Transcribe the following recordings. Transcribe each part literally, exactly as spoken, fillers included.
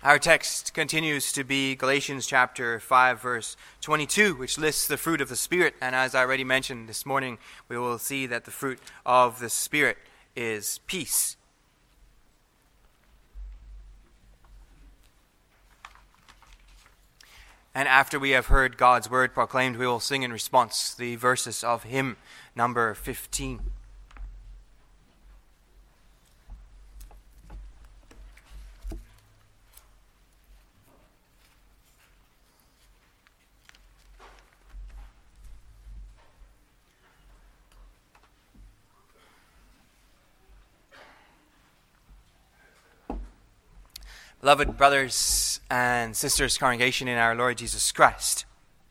Our text continues to be Galatians chapter five, verse twenty-two, which lists the fruit of the Spirit. And as I already mentioned this morning, we will see that the fruit of the Spirit is peace. And after we have heard God's word proclaimed, we will sing in response the verses of hymn number fifteen. Beloved brothers and sisters, congregation in our Lord Jesus Christ.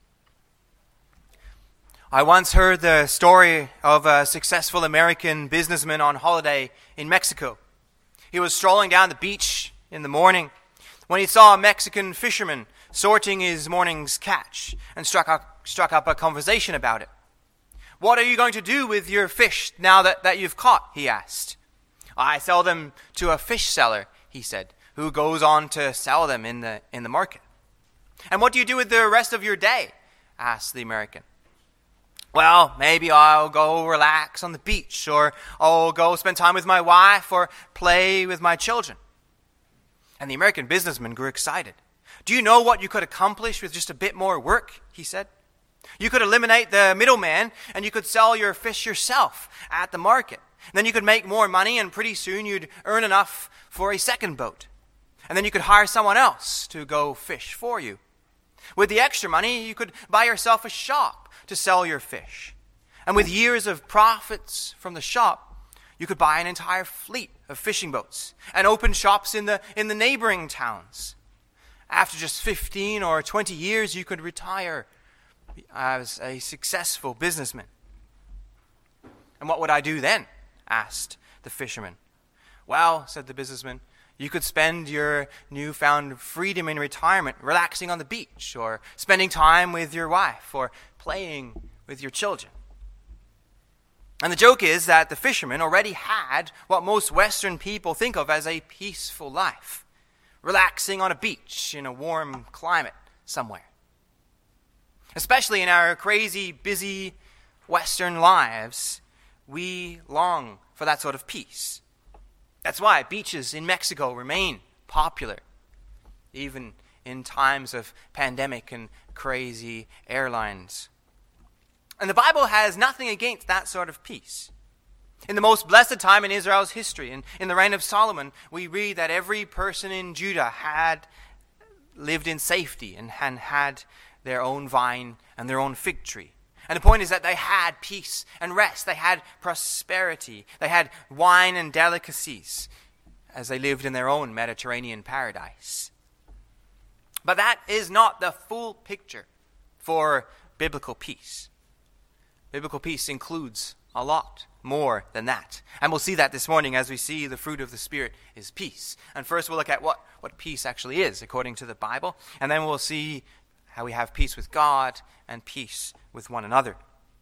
I once heard the story of a successful American businessman on holiday in Mexico. He was strolling down the beach in the morning when he saw a Mexican fisherman sorting his morning's catch and struck up, struck up a conversation about it. "What are you going to do with your fish now that, that you've caught?" he asked. "I sell them to a fish seller," he said, "who goes on to sell them in the in the market." "And what do you do with the rest of your day?" asked the American. "Well, maybe I'll go relax on the beach, or I'll go spend time with my wife, or play with my children." And the American businessman grew excited. "Do you know what you could accomplish with just a bit more work?" he said. "You could eliminate the middleman, and you could sell your fish yourself at the market. And then you could make more money, and pretty soon you'd earn enough for a second boat. And then you could hire someone else to go fish for you. With the extra money, you could buy yourself a shop to sell your fish. And with years of profits from the shop, you could buy an entire fleet of fishing boats and open shops in the in the neighboring towns. After just fifteen or twenty years, you could retire as a successful businessman." "And what would I do then?" asked the fisherman. "Well," said the businessman, "you could spend your newfound freedom in retirement relaxing on the beach, or spending time with your wife, or playing with your children." And the joke is that the fisherman already had what most Western people think of as a peaceful life, relaxing on a beach in a warm climate somewhere. Especially in our crazy, busy Western lives, we long for that sort of peace. That's why beaches in Mexico remain popular, even in times of pandemic and crazy airlines. And the Bible has nothing against that sort of peace. In the most blessed time in Israel's history, in, in the reign of Solomon, we read that every person in Judah had lived in safety and had, had their own vine and their own fig tree. And the point is that they had peace and rest. They had prosperity. They had wine and delicacies as they lived in their own Mediterranean paradise. But that is not the full picture for biblical peace. Biblical peace includes a lot more than that. And we'll see that this morning as we see the fruit of the Spirit is peace. And first we'll look at what, what peace actually is according to the Bible. And then we'll see how we have peace with God and peace with one another.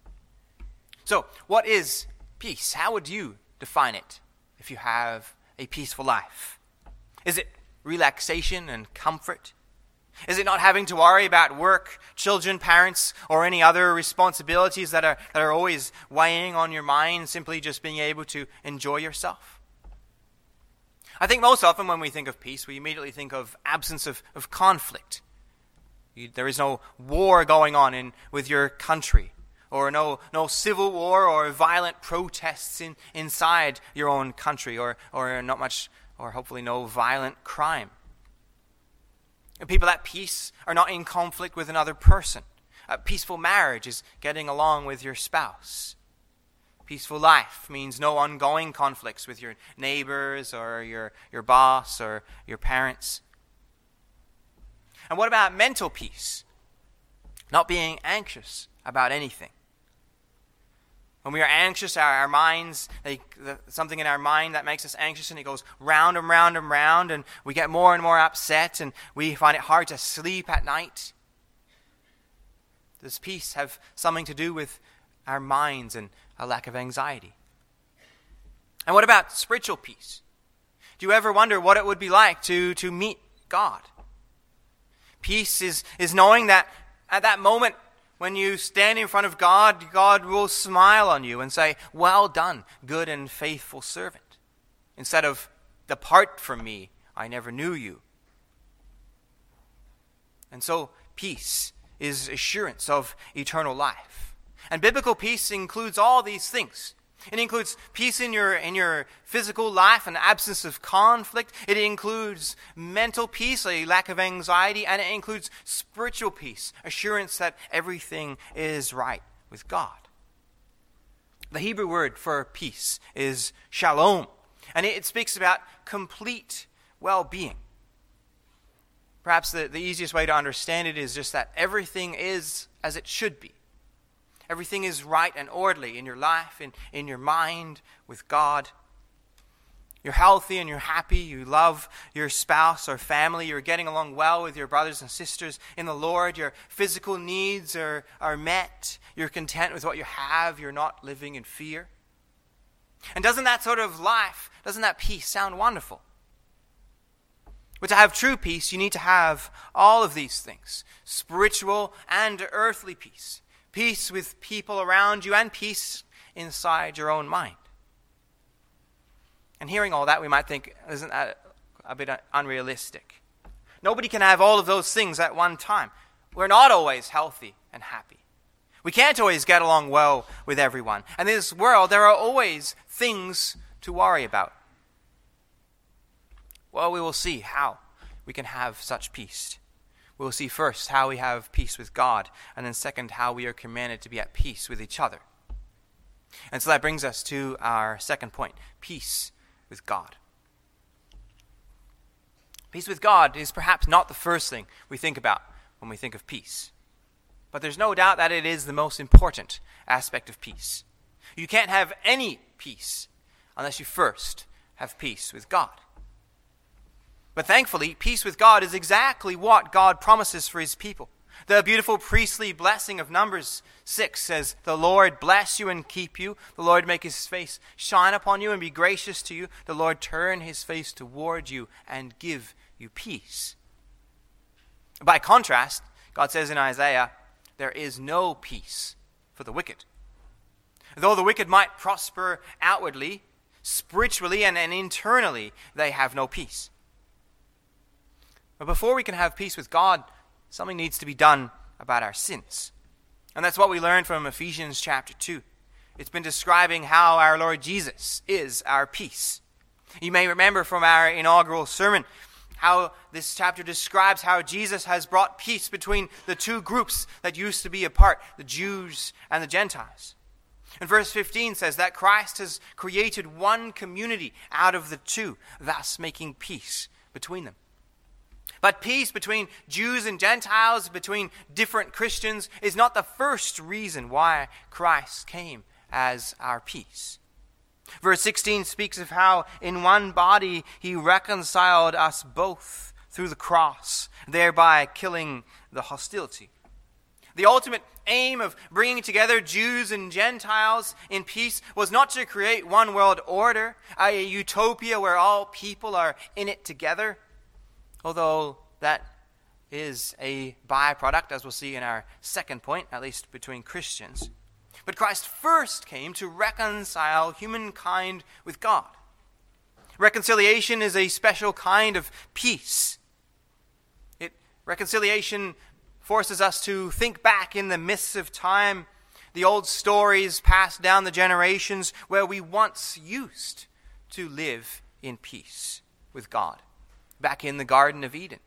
So, what is peace? How would you define it if you have a peaceful life? Is it relaxation and comfort? Is it not having to worry about work, children, parents, or any other responsibilities that are, that are always weighing on your mind, simply just being able to enjoy yourself? I think most often when we think of peace, we immediately think of absence of, of conflict. You, there is no war going on in with your country, or no no civil war or violent protests in, inside your own country, or or not much, or hopefully no violent crime. And people at peace are not in conflict with another person. A peaceful marriage is getting along with your spouse. Peaceful life means no ongoing conflicts with your neighbors or your, your boss or your parents. And what about mental peace? Not being anxious about anything. When we are anxious, our, our minds, they, the, something in our mind that makes us anxious, and it goes round and round and round, and we get more and more upset, and we find it hard to sleep at night. Does peace have something to do with our minds and a lack of anxiety? And what about spiritual peace? Do you ever wonder what it would be like to, to meet God. Peace is, is knowing that at that moment when you stand in front of God, God will smile on you and say, "Well done, good and faithful servant," instead of, "Depart from me, I never knew you." And so peace is assurance of eternal life. And biblical peace includes all these things. It includes peace in your in your physical life, an absence of conflict. It includes mental peace, a lack of anxiety, and it includes spiritual peace, assurance that everything is right with God. The Hebrew word for peace is shalom, and it speaks about complete well-being. Perhaps the, the easiest way to understand it is just that everything is as it should be. Everything is right and orderly in your life, in, in your mind, with God. You're healthy and you're happy. You love your spouse or family. You're getting along well with your brothers and sisters in the Lord. Your physical needs are, are met. You're content with what you have. You're not living in fear. And doesn't that sort of life, doesn't that peace sound wonderful? But to have true peace, you need to have all of these things. Spiritual and earthly peace. Peace with people around you and peace inside your own mind. And hearing all that, we might think, isn't that a bit unrealistic? Nobody can have all of those things at one time. We're not always healthy and happy. We can't always get along well with everyone. And in this world, there are always things to worry about. Well, we will see how we can have such peace. We will see first how we have peace with God, and then second, how we are commanded to be at peace with each other. And so that brings us to our second point, peace with God. Peace with God is perhaps not the first thing we think about when we think of peace. But there's no doubt that it is the most important aspect of peace. You can't have any peace unless you first have peace with God. But thankfully, peace with God is exactly what God promises for his people. The beautiful priestly blessing of Numbers six says, "The Lord bless you and keep you. The Lord make his face shine upon you and be gracious to you. The Lord turn his face toward you and give you peace." By contrast, God says in Isaiah, there is no peace for the wicked. Though the wicked might prosper outwardly, spiritually and, and internally, they have no peace. But before we can have peace with God, something needs to be done about our sins. And that's what we learned from Ephesians chapter two. It's been describing how our Lord Jesus is our peace. You may remember from our inaugural sermon how this chapter describes how Jesus has brought peace between the two groups that used to be apart, the Jews and the Gentiles. And verse fifteen says that Christ has created one community out of the two, thus making peace between them. But peace between Jews and Gentiles, between different Christians, is not the first reason why Christ came as our peace. Verse sixteen speaks of how in one body he reconciled us both through the cross, thereby killing the hostility. The ultimate aim of bringing together Jews and Gentiles in peace was not to create one world order, a utopia where all people are in it together, although that is a byproduct, as we'll see in our second point, at least between Christians. But Christ first came to reconcile humankind with God. Reconciliation is a special kind of peace. It, reconciliation forces us to think back in the mists of time, the old stories passed down the generations where we once used to live in peace with God, back in the Garden of Eden.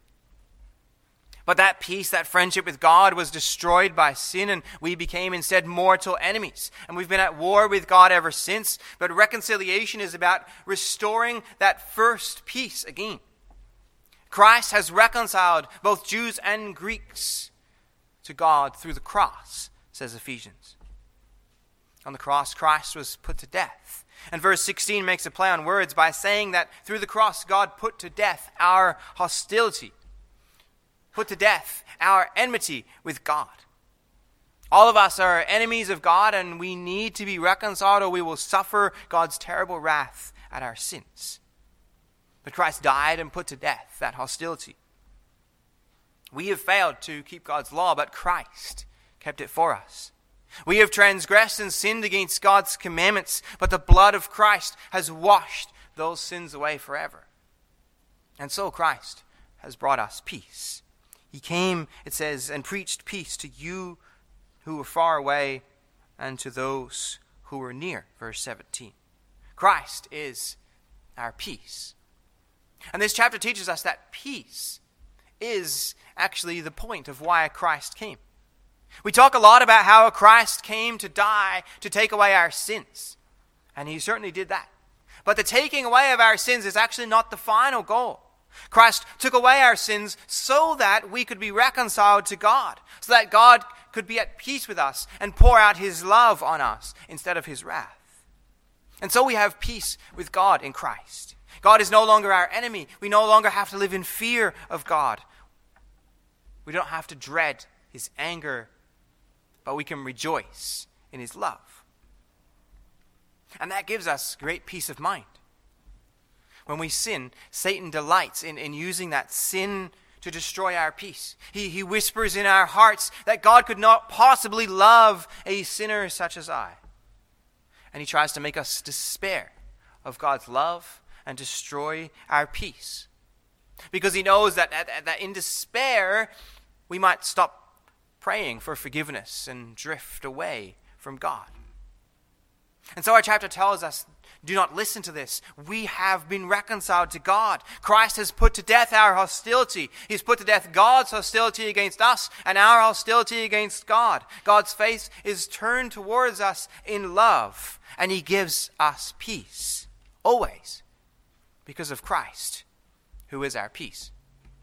But that peace, that friendship with God was destroyed by sin, and we became instead mortal enemies. And we've been at war with God ever since. But reconciliation is about restoring that first peace again. Christ has reconciled both Jews and Greeks to God through the cross, says Ephesians. On the cross, Christ was put to death. And verse sixteen makes a play on words by saying that through the cross, God put to death our hostility. Put to death our enmity with God. All of us are enemies of God, and we need to be reconciled or we will suffer God's terrible wrath at our sins. But Christ died and put to death that hostility. We have failed to keep God's law, but Christ kept it for us. We have transgressed and sinned against God's commandments, but the blood of Christ has washed those sins away forever. And so Christ has brought us peace. He came, it says, and preached peace to you who were far away and to those who were near. Verse seventeen. Christ is our peace. And this chapter teaches us that peace is actually the point of why Christ came. We talk a lot about how Christ came to die to take away our sins. And he certainly did that. But the taking away of our sins is actually not the final goal. Christ took away our sins so that we could be reconciled to God, so that God could be at peace with us and pour out his love on us instead of his wrath. And so we have peace with God in Christ. God is no longer our enemy. We no longer have to live in fear of God. We don't have to dread his anger, but we can rejoice in his love. And that gives us great peace of mind. When we sin, Satan delights in, in using that sin to destroy our peace. He, he whispers in our hearts that God could not possibly love a sinner such as I. And he tries to make us despair of God's love and destroy our peace. Because he knows that, that, that in despair, we might stop praying for forgiveness and drift away from God. And so our chapter tells us, do not listen to this. We have been reconciled to God. Christ has put to death our hostility. He's put to death God's hostility against us and our hostility against God. God's face is turned towards us in love, and he gives us peace, always, because of Christ, who is our peace.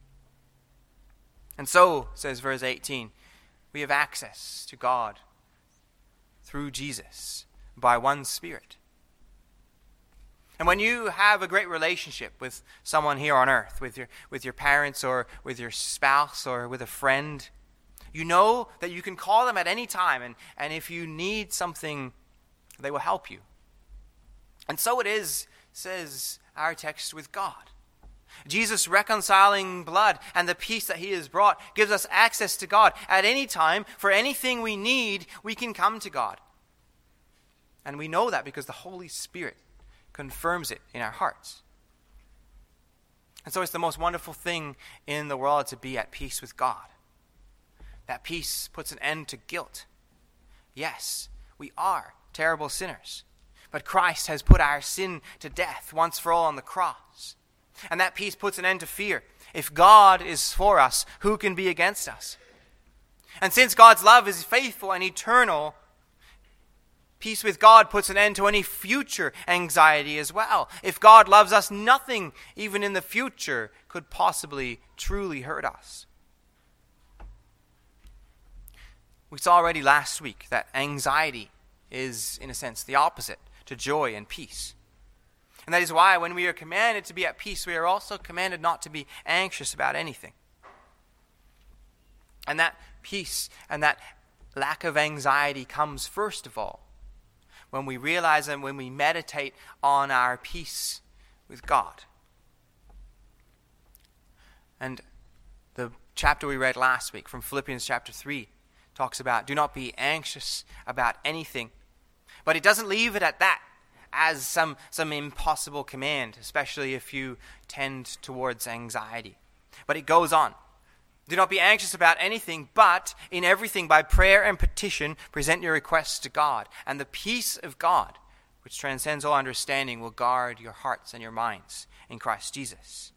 And so, says verse eighteen, we have access to God through Jesus by one Spirit. And when you have a great relationship with someone here on earth, with your with your parents or with your spouse or with a friend, you know that you can call them at any time, and, and if you need something, they will help you. And so it is, says our text, with God. Jesus' reconciling blood and the peace that he has brought gives us access to God. At any time, for anything we need, we can come to God. And we know that because the Holy Spirit confirms it in our hearts. And so it's the most wonderful thing in the world to be at peace with God. That peace puts an end to guilt. Yes, we are terrible sinners, but Christ has put our sin to death once for all on the cross. And that peace puts an end to fear. If God is for us, who can be against us? And since God's love is faithful and eternal, peace with God puts an end to any future anxiety as well. If God loves us, nothing, even in the future, could possibly truly hurt us. We saw already last week that anxiety is, in a sense, the opposite to joy and peace. And that is why when we are commanded to be at peace, we are also commanded not to be anxious about anything. And that peace and that lack of anxiety comes first of all when we realize and when we meditate on our peace with God. And the chapter we read last week from Philippians chapter three talks about do not be anxious about anything. But it doesn't leave it at that as some, some impossible command, especially if you tend towards anxiety. But it goes on. Do not be anxious about anything, but in everything by prayer and petition present your requests to God. And the peace of God, which transcends all understanding, will guard your hearts and your minds in Christ Jesus.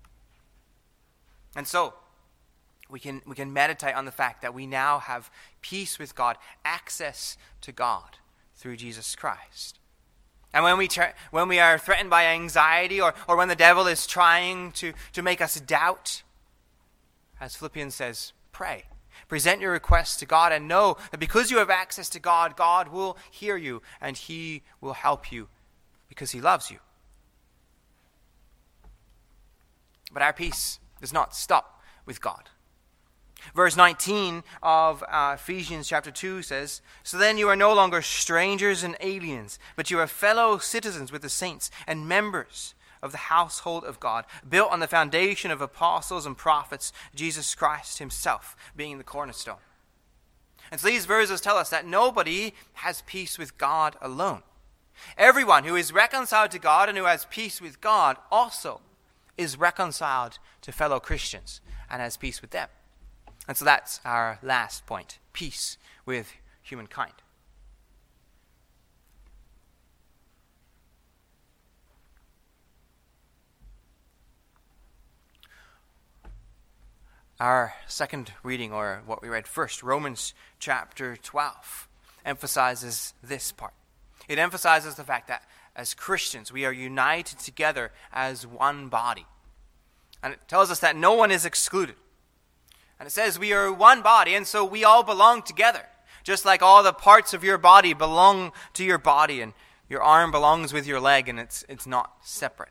And so, we can, we can meditate on the fact that we now have peace with God, access to God through Jesus Christ. And when we tra- when we are threatened by anxiety or, or when the devil is trying to, to make us doubt, as Philippians says, pray. Present your requests to God and know that because you have access to God, God will hear you and he will help you because he loves you. But our peace does not stop with God. Verse nineteen of uh, Ephesians chapter two says, so then you are no longer strangers and aliens, but you are fellow citizens with the saints and members of the household of God, built on the foundation of apostles and prophets, Jesus Christ himself being the cornerstone. And so these verses tell us that nobody has peace with God alone. Everyone who is reconciled to God and who has peace with God also is reconciled to fellow Christians and has peace with them. And so that's our last point, peace with humankind. Our second reading, or what we read first, Romans chapter twelve, emphasizes this part. It emphasizes the fact that as Christians, we are united together as one body. And it tells us that no one is excluded. And it says we are one body, and so we all belong together. Just like all the parts of your body belong to your body, and your arm belongs with your leg, and it's it's not separate.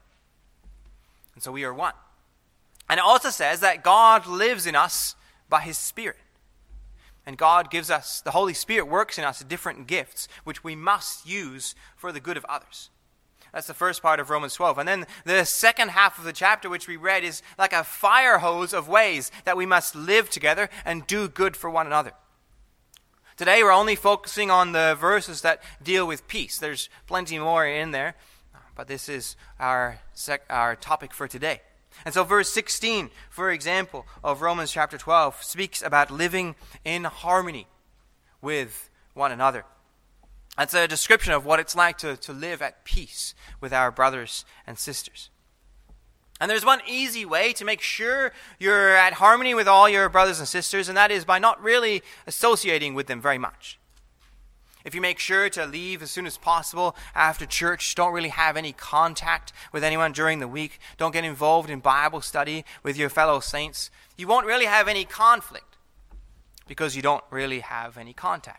And so we are one. And it also says that God lives in us by his Spirit. And God gives us, the Holy Spirit works in us different gifts, which we must use for the good of others. That's the first part of Romans twelve. And then the second half of the chapter, which we read, is like a fire hose of ways that we must live together and do good for one another. Today we're only focusing on the verses that deal with peace. There's plenty more in there, but this is our sec- our topic for today. And so verse sixteen, for example, of Romans chapter twelve, speaks about living in harmony with one another. That's a description of what it's like to, to live at peace with our brothers and sisters. And there's one easy way to make sure you're at harmony with all your brothers and sisters, and that is by not really associating with them very much. If you make sure to leave as soon as possible after church, don't really have any contact with anyone during the week, don't get involved in Bible study with your fellow saints, you won't really have any conflict because you don't really have any contact.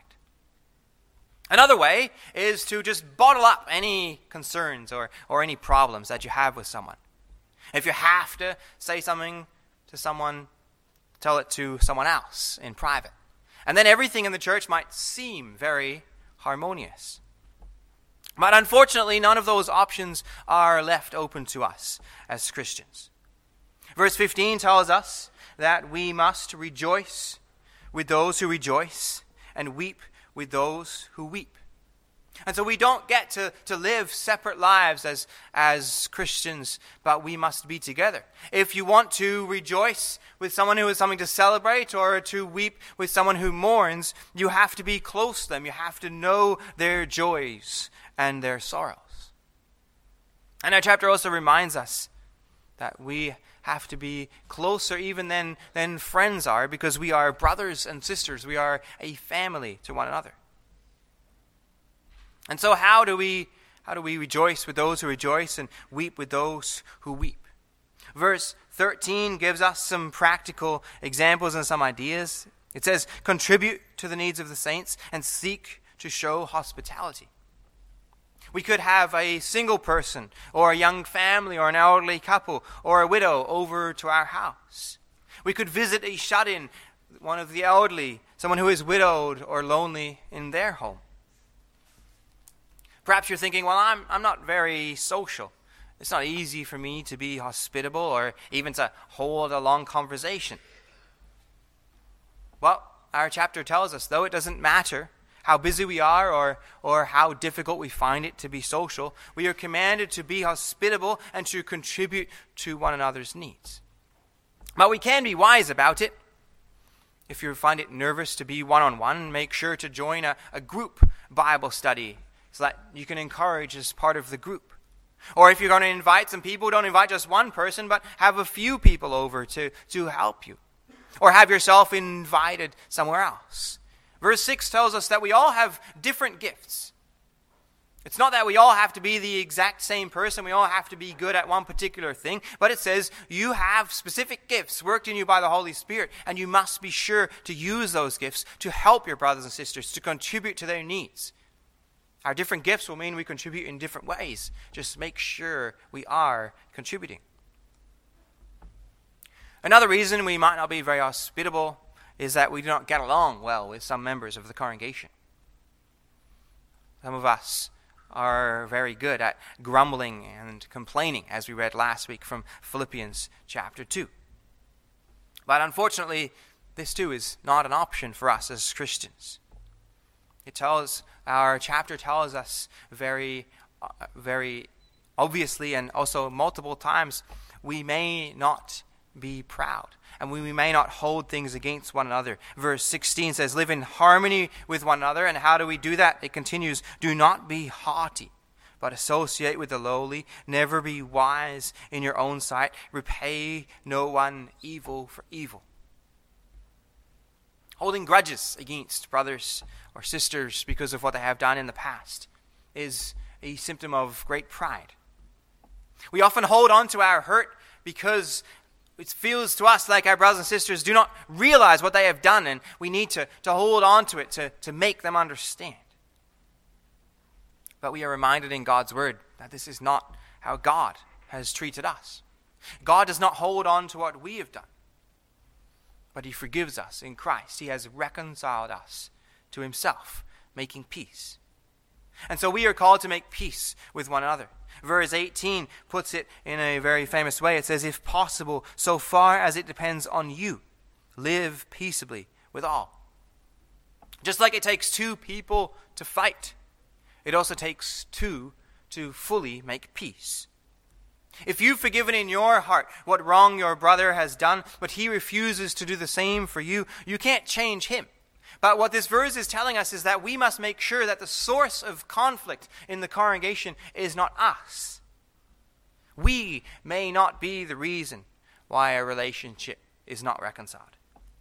Another way is to just bottle up any concerns or, or any problems that you have with someone. If you have to say something to someone, tell it to someone else in private. And then everything in the church might seem very harmonious. But unfortunately, none of those options are left open to us as Christians. Verse fifteen tells us that we must rejoice with those who rejoice and weep with those who weep. And so we don't get to, to live separate lives as, as Christians, but we must be together. If you want to rejoice with someone who has something to celebrate or to weep with someone who mourns, you have to be close to them. You have to know their joys and their sorrows. And our chapter also reminds us that we have to be closer even than, than friends are, because we are brothers and sisters. We are a family to one another. And so how do we how do we rejoice with those who rejoice and weep with those who weep? Verse thirteen gives us some practical examples and some ideas. It says, contribute to the needs of the saints and seek to show hospitality. We could have a single person or a young family or an elderly couple or a widow over to our house. We could visit a shut-in, one of the elderly, someone who is widowed or lonely in their home. Perhaps you're thinking, well, I'm I'm not very social. It's not easy for me to be hospitable or even to hold a long conversation. Well, our chapter tells us, though it doesn't matter how busy we are or, or how difficult we find it to be social, we are commanded to be hospitable and to contribute to one another's needs. But we can be wise about it. If you find it nervous to be one-on-one, make sure to join a, a group Bible study so that you can encourage as part of the group. Or if you're going to invite some people, don't invite just one person, but have a few people over to, to help you. Or have yourself invited somewhere else. Verse six tells us that we all have different gifts. It's not that we all have to be the exact same person, we all have to be good at one particular thing, but it says you have specific gifts worked in you by the Holy Spirit, and you must be sure to use those gifts to help your brothers and sisters, to contribute to their needs. Our different gifts will mean we contribute in different ways. Just make sure we are contributing. Another reason we might not be very hospitable is that we do not get along well with some members of the congregation. Some of us are very good at grumbling and complaining, as we read last week from Philippians chapter two. But unfortunately, this too is not an option for us as Christians. It tells, our chapter tells us very, uh, very obviously and also multiple times, we may not be proud. And we may not hold things against one another. Verse sixteen says, live in harmony with one another. And how do we do that? It continues, do not be haughty, but associate with the lowly. Never be wise in your own sight. Repay no one evil for evil. Holding grudges against brothers or sisters because of what they have done in the past is a symptom of great pride. We often hold on to our hurt because it feels to us like our brothers and sisters do not realize what they have done, and we need to, to hold on to it to, to make them understand. But we are reminded in God's word that this is not how God has treated us. God does not hold on to what we have done, but he forgives us in Christ. He has reconciled us to himself, making peace. And so we are called to make peace with one another. Verse eighteen puts it in a very famous way. It says, if possible, so far as it depends on you, live peaceably with all. Just like it takes two people to fight, it also takes two to fully make peace. If you've forgiven in your heart what wrong your brother has done, but he refuses to do the same for you, you can't change him. But what this verse is telling us is that we must make sure that the source of conflict in the congregation is not us. We may not be the reason why a relationship is not reconciled.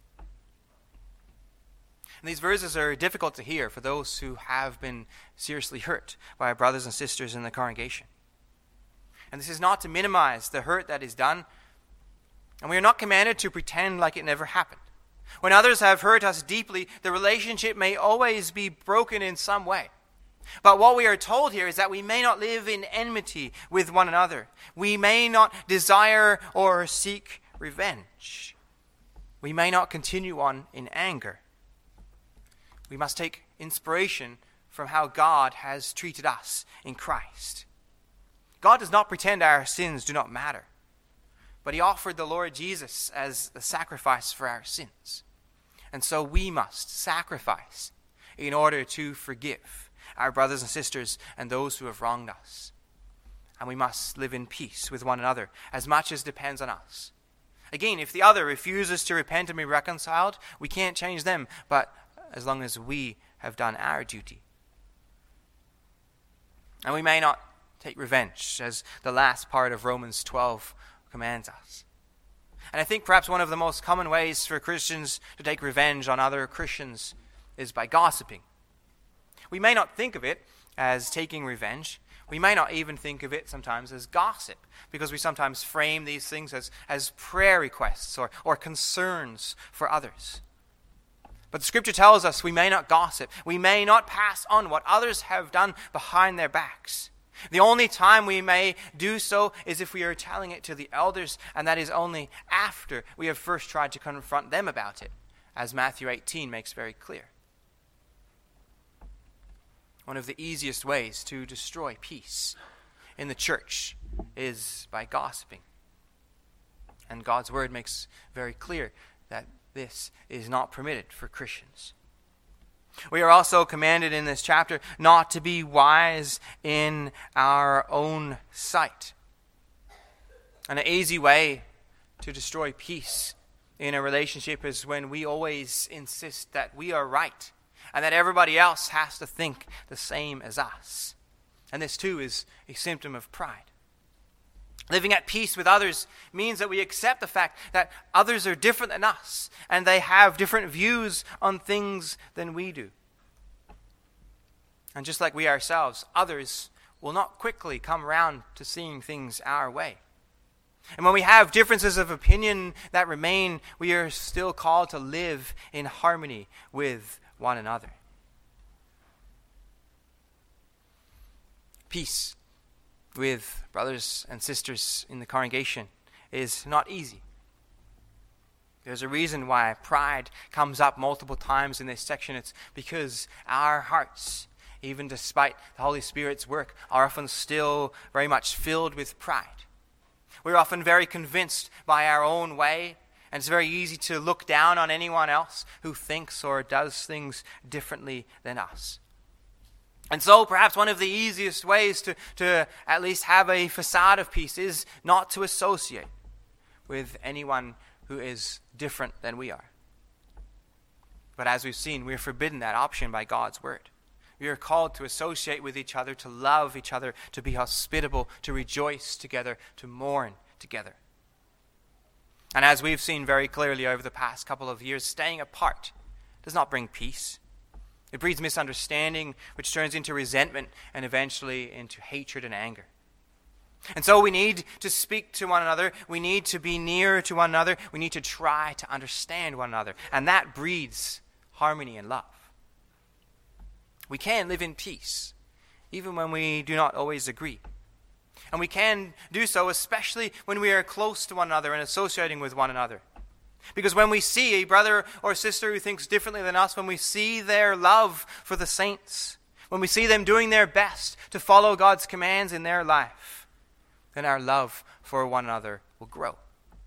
And these verses are difficult to hear for those who have been seriously hurt by our brothers and sisters in the congregation. And this is not to minimize the hurt that is done. And we are not commanded to pretend like it never happened. When others have hurt us deeply, the relationship may always be broken in some way. But what we are told here is that we may not live in enmity with one another. We may not desire or seek revenge. We may not continue on in anger. We must take inspiration from how God has treated us in Christ. God does not pretend our sins do not matter, but he offered the Lord Jesus as the sacrifice for our sins. And so we must sacrifice in order to forgive our brothers and sisters and those who have wronged us. And we must live in peace with one another as much as depends on us. Again, if the other refuses to repent and be reconciled, we can't change them, but as long as we have done our duty. And we may not take revenge, as the last part of Romans twelve commands us. And I think perhaps one of the most common ways for Christians to take revenge on other Christians is by gossiping. We may not think of it as taking revenge. We may not even think of it sometimes as gossip, because we sometimes frame these things as, as prayer requests or, or concerns for others. But the scripture tells us we may not gossip. We may not pass on what others have done behind their backs. The only time we may do so is if we are telling it to the elders, and that is only after we have first tried to confront them about it, as Matthew eighteen makes very clear. One of the easiest ways to destroy peace in the church is by gossiping. And God's word makes very clear that this is not permitted for Christians. We are also commanded in this chapter not to be wise in our own sight. And an easy way to destroy peace in a relationship is when we always insist that we are right and that everybody else has to think the same as us. And this too is a symptom of pride. Living at peace with others means that we accept the fact that others are different than us and they have different views on things than we do. And just like we ourselves, others will not quickly come around to seeing things our way. And when we have differences of opinion that remain, we are still called to live in harmony with one another. Peace with brothers and sisters in the congregation is not easy. There's a reason why pride comes up multiple times in this section. It's because our hearts even despite the Holy Spirit's work, are often still very much filled with pride. We're often very convinced by our own way, and it's very easy to look down on anyone else who thinks or does things differently than us. And so perhaps one of the easiest ways to, to at least have a facade of peace is not to associate with anyone who is different than we are. But as we've seen, we're forbidden that option by God's word. We are called to associate with each other, to love each other, to be hospitable, to rejoice together, to mourn together. And as we've seen very clearly over the past couple of years, staying apart does not bring peace. It breeds misunderstanding, which turns into resentment and eventually into hatred and anger. And so we need to speak to one another. We need to be near to one another. We need to try to understand one another. And that breeds harmony and love. We can live in peace, even when we do not always agree. And we can do so especially when we are close to one another and associating with one another. Because when we see a brother or sister who thinks differently than us, when we see their love for the saints, when we see them doing their best to follow God's commands in their life, then our love for one another will grow.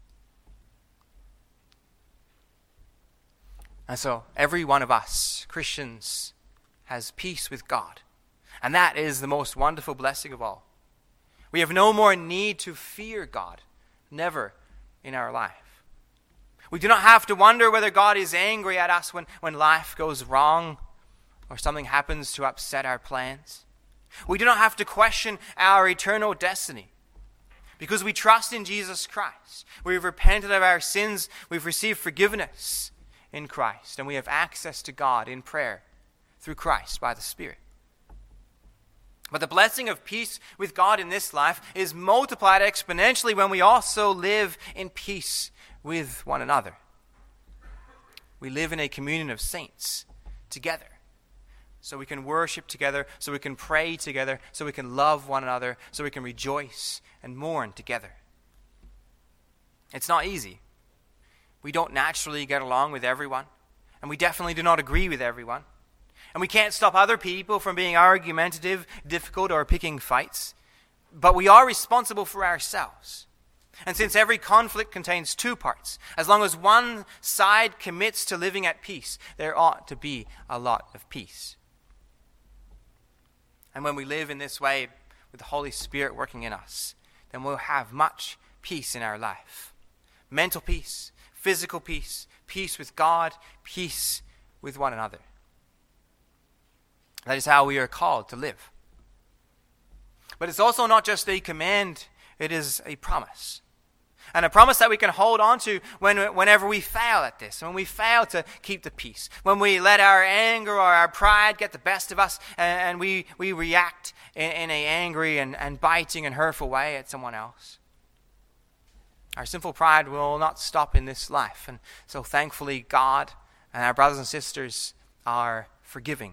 And so every one of us, Christians, has peace with God. And that is the most wonderful blessing of all. We have no more need to fear God, never in our life. We do not have to wonder whether God is angry at us when, when life goes wrong or something happens to upset our plans. We do not have to question our eternal destiny because we trust in Jesus Christ. We've repented of our sins. We've received forgiveness in Christ, and we have access to God in prayer through Christ by the Spirit. But the blessing of peace with God in this life is multiplied exponentially when we also live in peace with one another. We live in a communion of saints together. So we can worship together, so we can pray together, so we can love one another, so we can rejoice and mourn together. It's not easy. We don't naturally get along with everyone, and we definitely do not agree with everyone. And we can't stop other people from being argumentative, difficult, or picking fights. But we are responsible for ourselves. And since every conflict contains two parts, as long as one side commits to living at peace, there ought to be a lot of peace. And when we live in this way, with the Holy Spirit working in us, then we'll have much peace in our life. Mental peace, physical peace, peace with God, peace with one another. That is how we are called to live. But it's also not just a command, it is a promise. And a promise that we can hold on to when, whenever we fail at this, when we fail to keep the peace, when we let our anger or our pride get the best of us and, and we, we react in, in an angry and, and biting and hurtful way at someone else. Our sinful pride will not stop in this life. And so thankfully God and our brothers and sisters are forgiving.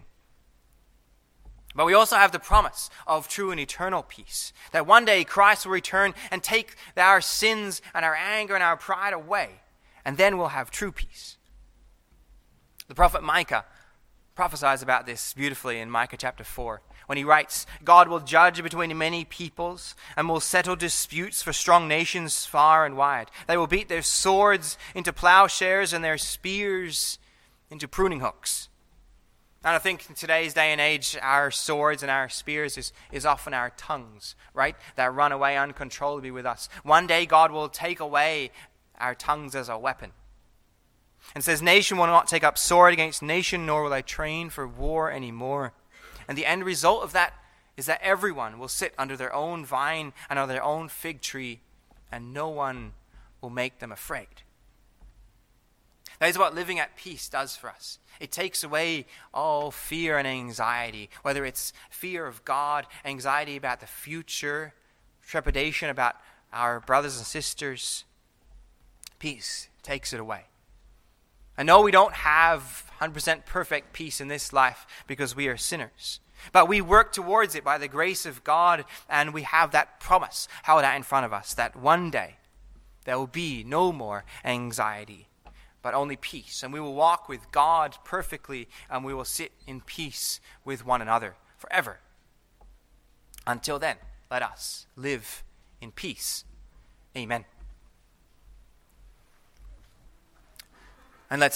But we also have the promise of true and eternal peace. That one day Christ will return and take our sins and our anger and our pride away. And then we'll have true peace. The prophet Micah prophesies about this beautifully in Micah chapter four. When he writes, God will judge between many peoples and will settle disputes for strong nations far and wide. They will beat their swords into plowshares and their spears into pruning hooks. And I think in today's day and age, our swords and our spears is, is often our tongues, right? That run away uncontrollably with us. One day God will take away our tongues as a weapon. And says, nation will not take up sword against nation, nor will they train for war anymore. And the end result of that is that everyone will sit under their own vine and under their own fig tree, and no one will make them afraid. That is what living at peace does for us. It takes away all fear and anxiety, whether it's fear of God, anxiety about the future, trepidation about our brothers and sisters. Peace takes it away. I know we don't have one hundred percent perfect peace in this life because we are sinners. But we work towards it by the grace of God, and we have that promise held out in front of us that one day there will be no more anxiety, but only peace. And we will walk with God perfectly, and we will sit in peace with one another forever. Until then, let us live in peace. Amen. And let's